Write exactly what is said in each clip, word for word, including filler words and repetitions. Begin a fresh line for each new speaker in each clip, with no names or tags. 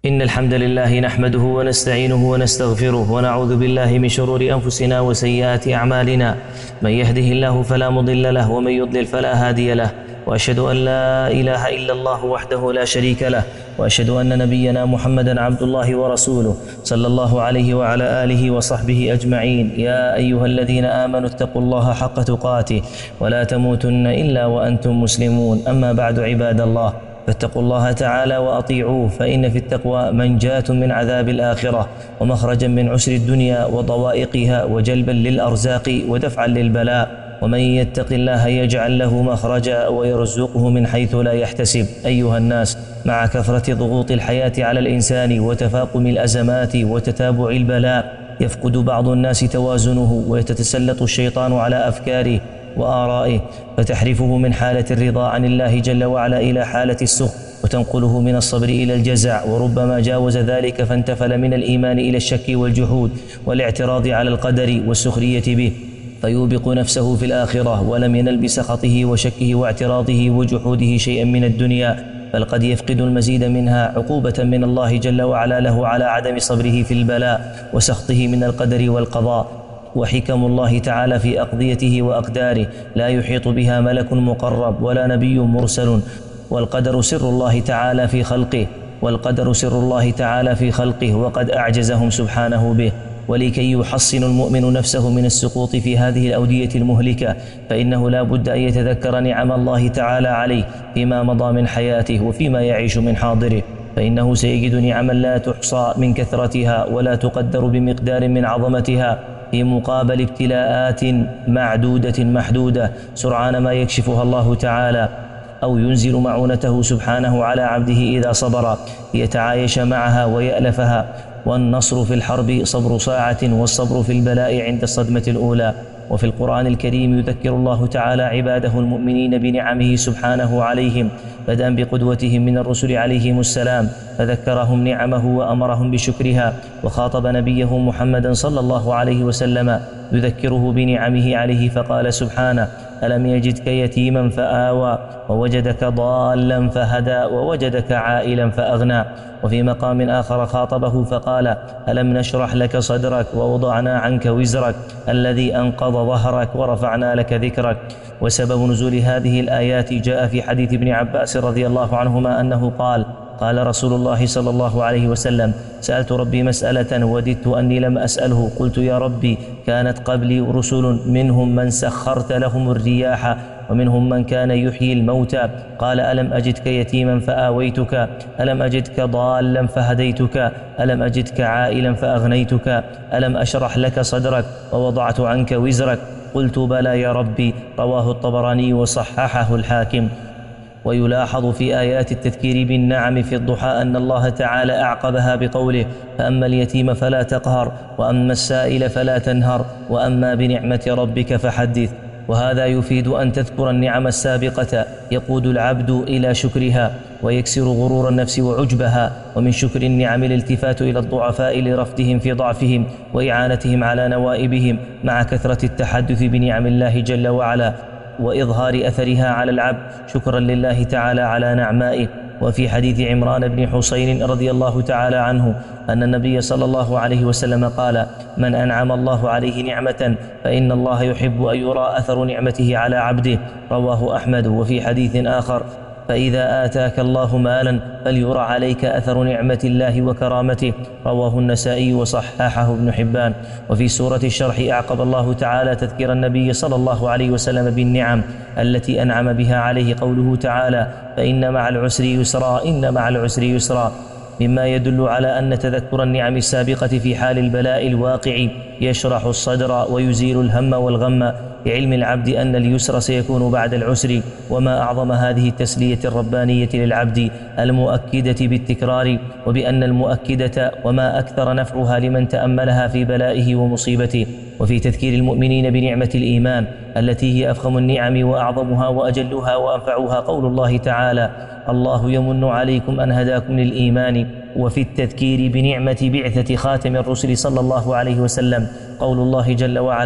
إن الحمد لله نحمده ونستعينه ونستغفره ونعوذ بالله من شرور أنفسنا وسيئات أعمالنا. من يهده الله فلا مضل له ومن يضلل فلا هادي له، وأشهد أن لا إله إلا الله وحده لا شريك له، وأشهد أن نبينا محمدا عبد الله ورسوله صلى الله عليه وعلى آله وصحبه أجمعين. يا أيها الذين آمنوا اتقوا الله حق تقاته ولا تموتن إلا وأنتم مسلمون. أما بعد، عباد الله، فاتقوا الله تعالى وأطيعوه، فإن في التقوى منجاة من عذاب الآخرة ومخرجا من عسر الدنيا وضوائقها وجلبا للأرزاق ودفعا للبلاء. ومن يتق الله يجعل له مخرجا ويرزقه من حيث لا يحتسب. أيها الناس، مع كثرة ضغوط الحياة على الإنسان وتفاقم الأزمات وتتابع البلاء، يفقد بعض الناس توازنه ويتسلط الشيطان على أفكاره وآرائه، فتحرفه من حالة الرضا عن الله جل وعلا إلى حالة السخط، وتنقله من الصبر إلى الجزع، وربما جاوز ذلك فانتفل من الإيمان إلى الشك والجحود والاعتراض على القدر والسخرية به، فيوبق نفسه في الآخرة ولم ينل بسخطه وشكه واعتراضه وجحوده شيئا من الدنيا، بل قد يفقد المزيد منها عقوبة من الله جل وعلا له على عدم صبره في البلاء وسخطه من القدر والقضاء. وحكم الله تعالى في أقضيته وأقداره لا يحيط بها ملك مقرب ولا نبي مرسل، والقدر سر الله تعالى في خلقه والقدر سر الله تعالى في خلقه وقد أعجزهم سبحانه به. ولكي يحصن المؤمن نفسه من السقوط في هذه الأودية المهلكة، فإنه لا بد أن يتذكر نعم الله تعالى عليه فيما مضى من حياته وفيما يعيش من حاضره، فإنه سيجد نعما لا تحصى من كثرتها ولا تقدر بمقدار من عظمتها، في مقابل ابتلاءات معدودة محدودة سرعان ما يكشفها الله تعالى أو ينزل معونته سبحانه على عبده إذا صبر ليتعايش معها ويألفها. والنصر في الحرب صبر ساعة، والصبر في البلاء عند الصدمة الأولى. وفي القرآن الكريم يذكر الله تعالى عباده المؤمنين بنعمه سبحانه عليهم، بدءا بقدوتهم من الرسل عليهم السلام، فذكرهم نعمه وأمرهم بشكرها، وخاطب نبيه محمدا صلى الله عليه وسلم يذكره بنعمه عليه فقال سبحانه: ألم يجدك يتيما فآوى ووجدك ضالا فهدى ووجدك عائلا فأغنى. وفي مقام آخر خاطبه فقال: ألم نشرح لك صدرك ووضعنا عنك وزرك الذي أنقض ظهرك ورفعنا لك ذكرك. وسبب نزول هذه الآيات جاء في حديث ابن عباس رضي الله عنهما أنه قال: قال رسول الله صلى الله عليه وسلم: سألت ربي مسألة وددت أني لم أسأله، قلت يا ربي كانت قبلي رسل منهم من سخرت لهم الرياح ومنهم من كان يحيي الموتى، قال: ألم أجدك يتيما فآويتك، ألم أجدك ضالا فهديتك، ألم أجدك عائلا فأغنيتك، ألم أشرح لك صدرك ووضعت عنك وزرك، قلت بلى يا ربي. رواه الطبراني وصححه الحاكم. ويلاحظ في آيات التذكير بالنعم في الضحى أن الله تعالى أعقبها بقوله: فأما اليتيم فلا تقهر، وأما السائل فلا تنهر، وأما بنعمة ربك فحدث. وهذا يفيد أن تذكر النعم السابقة يقود العبد إلى شكرها ويكسر غرور النفس وعجبها. ومن شكر النعم الالتفات إلى الضعفاء لرفدهم في ضعفهم وإعانتهم على نوائبهم، مع كثرة التحدث بنعم الله جل وعلا وإظهار أثرها على العبد شكرا لله تعالى على نعمائه. وفي حديث عمران بن حسين رضي الله تعالى عنه أن النبي صلى الله عليه وسلم قال: من أنعم الله عليه نعمة فإن الله يحب أن يرى أثر نعمته على عبده. رواه أحمد. وفي حديث آخر: فإذا آتاك الله مالا فليرى عليك أثر نعمة الله وكرامته. رواه النسائي وصححه ابن حبان. وفي سورة الشرح أعقب الله تعالى تذكير النبي صلى الله عليه وسلم بالنعم التي أنعم بها عليه قوله تعالى: فإن مع العسر يسرا إن مع العسر يسرا، مما يدل على أن تذكر النعم السابقة في حال البلاء الواقع يشرح الصدر ويزيل الهم والغم، بعلم العبد أن اليسر سيكون بعد العسر. وما أعظم هذه التسلية الربانية للعبد المؤكدة بالتكرار، وبأن المؤكدة وما أكثر نفعها لمن تأملها في بلائه ومصيبته. وفي تذكير المؤمنين بنعمة الإيمان التي هي أفخم النعم وأعظمها وأجلها وأنفعها قول الله تعالى: الله يمن عليكم أن هداكم للإيمان. وفي التذكير بنعمة بعثة خاتم الرسل صلى الله عليه وسلم قول الله جل وعلا: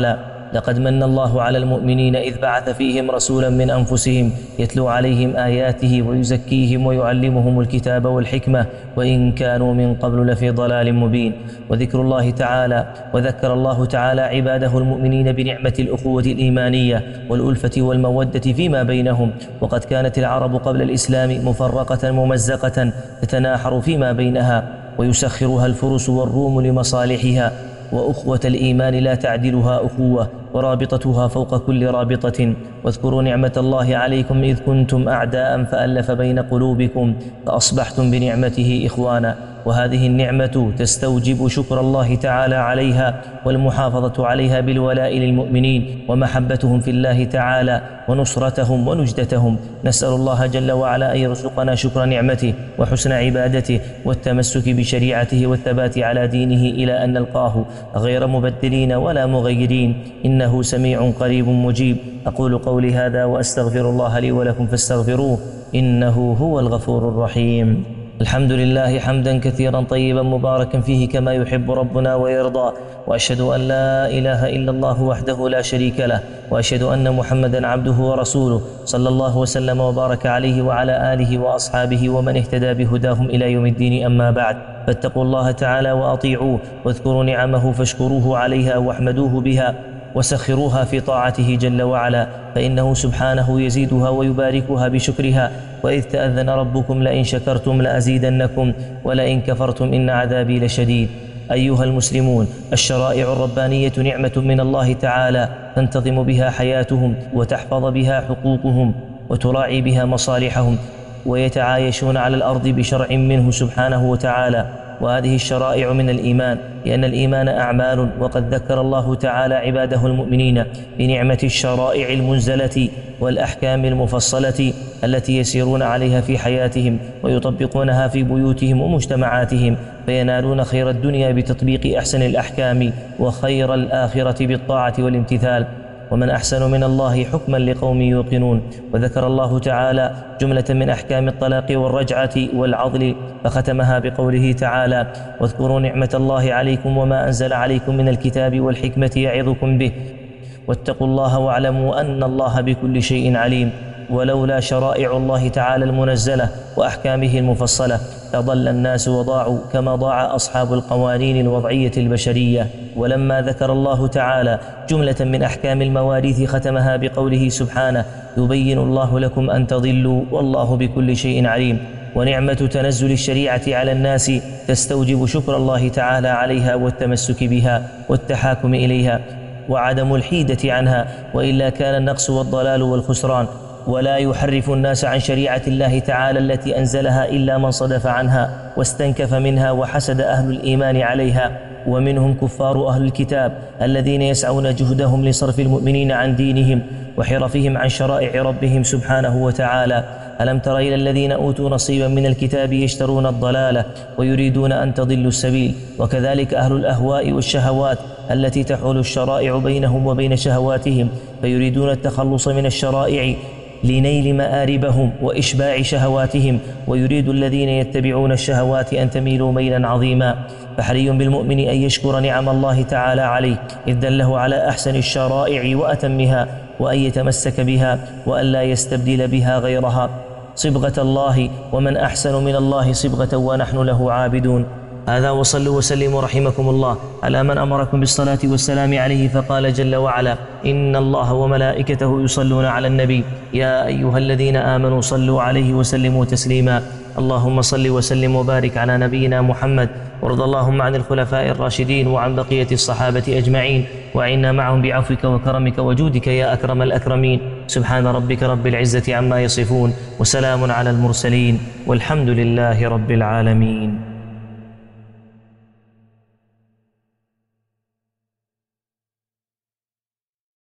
لقد من الله على المؤمنين إذ بعث فيهم رسولا من أنفسهم يتلو عليهم آياته ويزكيهم ويعلمهم الكتاب والحكمة وإن كانوا من قبل لفي ضلال مبين. وذكر الله تعالى وذكر الله تعالى عباده المؤمنين بنعمة الأخوة الإيمانية والألفة والمودة فيما بينهم. وقد كانت العرب قبل الإسلام مفرقة ممزقة تتناحر فيما بينها ويسخرها الفرس والروم لمصالحها، وأخوة الإيمان لا تعدلها أخوة ورابطتها فوق كل رابطة. واذكروا نعمة الله عليكم إذ كنتم أعداء فألف بين قلوبكم فأصبحتم بنعمته إخوانا. وهذه النعمة تستوجب شكر الله تعالى عليها والمحافظة عليها بالولاء للمؤمنين ومحبتهم في الله تعالى ونصرتهم ونجدتهم. نسأل الله جل وعلا أن يرزقنا شكر نعمته وحسن عبادته والتمسك بشريعته والثبات على دينه إلى أن نلقاه غير مبدلين ولا مغيرين، إنه سميع قريب مجيب. أقول قولي هذا وأستغفر الله لي ولكم فاستغفروه إنه هو الغفور الرحيم. الحمد لله حمدا كثيرا طيبا مباركا فيه كما يحب ربنا ويرضى، وأشهد أن لا إله إلا الله وحده لا شريك له، وأشهد أن محمدا عبده ورسوله صلى الله وسلم وبارك عليه وعلى آله وأصحابه ومن اهتدى بهداهم إلى يوم الدين. أما بعد، فاتقوا الله تعالى وأطيعوه واذكروا نعمه فاشكروه عليها واحمدوه بها وسخروها في طاعته جل وعلا، فإنه سبحانه يزيدها ويباركها بشكرها. وإذ تأذن ربكم لئن شكرتم لأزيدنكم ولئن كفرتم إن عذابي لشديد. أيها المسلمون، الشرائع الربانية نعمة من الله تعالى تنتظم بها حياتهم وتحفظ بها حقوقهم وتراعي بها مصالحهم، ويتعايشون على الأرض بشرع منه سبحانه وتعالى. وهذه الشرائع من الإيمان، لأن الإيمان أعمال، وقد ذكر الله تعالى عباده المؤمنين بنعمة الشرائع المنزلة والأحكام المفصلة التي يسيرون عليها في حياتهم ويطبقونها في بيوتهم ومجتمعاتهم، فينالون خير الدنيا بتطبيق أحسن الأحكام وخير الآخرة بالطاعة والامتثال. ومن أحسن من الله حكما لقوم يوقنون. وذكر الله تعالى جملة من أحكام الطلاق والرجعة والعضل فختمها بقوله تعالى: واذكروا نعمة الله عليكم وما أنزل عليكم من الكتاب والحكمة يعظكم به واتقوا الله واعلموا أن الله بكل شيء عليم. ولولا شرائع الله تعالى المنزلة وأحكامه المفصلة لضل الناس وضاعوا كما ضاع أصحاب القوانين الوضعية البشرية. ولما ذكر الله تعالى جملة من أحكام المواريث ختمها بقوله سبحانه: يبين الله لكم أن تضلوا والله بكل شيء عليم. ونعمة تنزل الشريعة على الناس تستوجب شكر الله تعالى عليها والتمسك بها والتحاكم إليها وعدم الحيدة عنها، وإلا كان النقص والضلال والخسران. ولا يحرف الناس عن شريعة الله تعالى التي أنزلها إلا من صدف عنها واستنكف منها وحسد أهل الإيمان عليها، ومنهم كفار أهل الكتاب الذين يسعون جهدهم لصرف المؤمنين عن دينهم وحرفهم عن شرائع ربهم سبحانه وتعالى. ألم تر إلى الذين أوتوا نصيبا من الكتاب يشترون الضلالة ويريدون أن تضلوا السبيل، وكذلك أهل الأهواء والشهوات التي تحول الشرائع بينهم وبين شهواتهم، فيريدون التخلص من الشرائع لنيل مآربهم وإشباع شهواتهم، ويريد الذين يتبعون الشهوات أن تميلوا ميلا عظيما. فحري بالمؤمن أن يشكر نعم الله تعالى عليه إذ دله على أحسن الشرائع وأتمها، وأن يتمسك بها وأن لا يستبدل بها غيرها. صبغة الله، ومن أحسن من الله صبغة ونحن له عابدون. هذا وصلوا وسلموا رحمكم الله على من أمركم بالصلاة والسلام عليه، فقال جل وعلا: إن الله وملائكته يصلون على النبي يا أيها الذين آمنوا صلوا عليه وسلموا تسليما. اللهم صل وسلم وبارك على نبينا محمد، وارض اللهم عن الخلفاء الراشدين وعن بقية الصحابة أجمعين، وعنا معهم بعفوك وكرمك وجودك يا أكرم الأكرمين. سبحان ربك رب العزة عما يصفون، وسلام على المرسلين، والحمد لله رب العالمين.